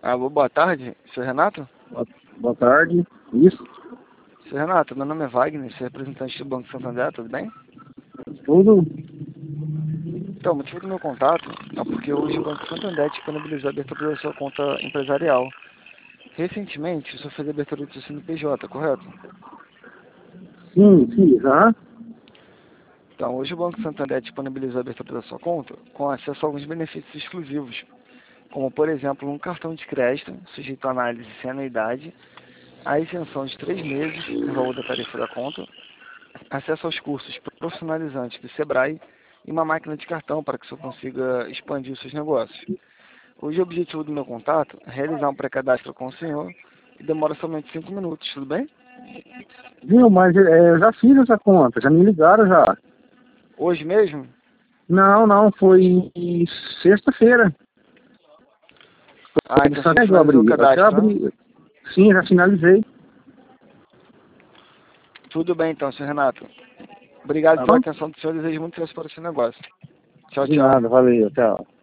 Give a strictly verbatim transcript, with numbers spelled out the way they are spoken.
Alô, boa tarde, senhor Renato? Boa, boa tarde, isso? Senhor Renato, meu nome é Wagner, sou representante do Banco Santander, tudo bem? Tudo? Então, o motivo do meu contato é porque hoje o Banco Santander disponibilizou a abertura da sua conta empresarial. Recentemente, o senhor fez a abertura do seu C N P J, correto? Sim, sim, já. Então, hoje o Banco Santander disponibilizou a abertura da sua conta com acesso a alguns benefícios exclusivos, como, por exemplo, um cartão de crédito sujeito à análise sem anuidade, a isenção de três meses no valor da tarifa da conta, acesso aos cursos profissionalizantes do Sebrae e uma máquina de cartão para que o senhor consiga expandir os seus negócios. Hoje o objetivo do meu contato é realizar um pré-cadastro com o senhor e demora somente cinco minutos, tudo bem? Viu, mas é, eu já fiz essa conta, já me ligaram já. Hoje mesmo? Não, não, foi sexta-feira. Ah, então o senhor Eu finalizou o abri, até cadastro, né? abri. Sim, já finalizei. Tudo bem então, senhor Renato. Obrigado Tá pela bom? atenção do senhor, desejo muito sucesso para o seu negócio. Tchau, De tchau. nada, valeu, tchau.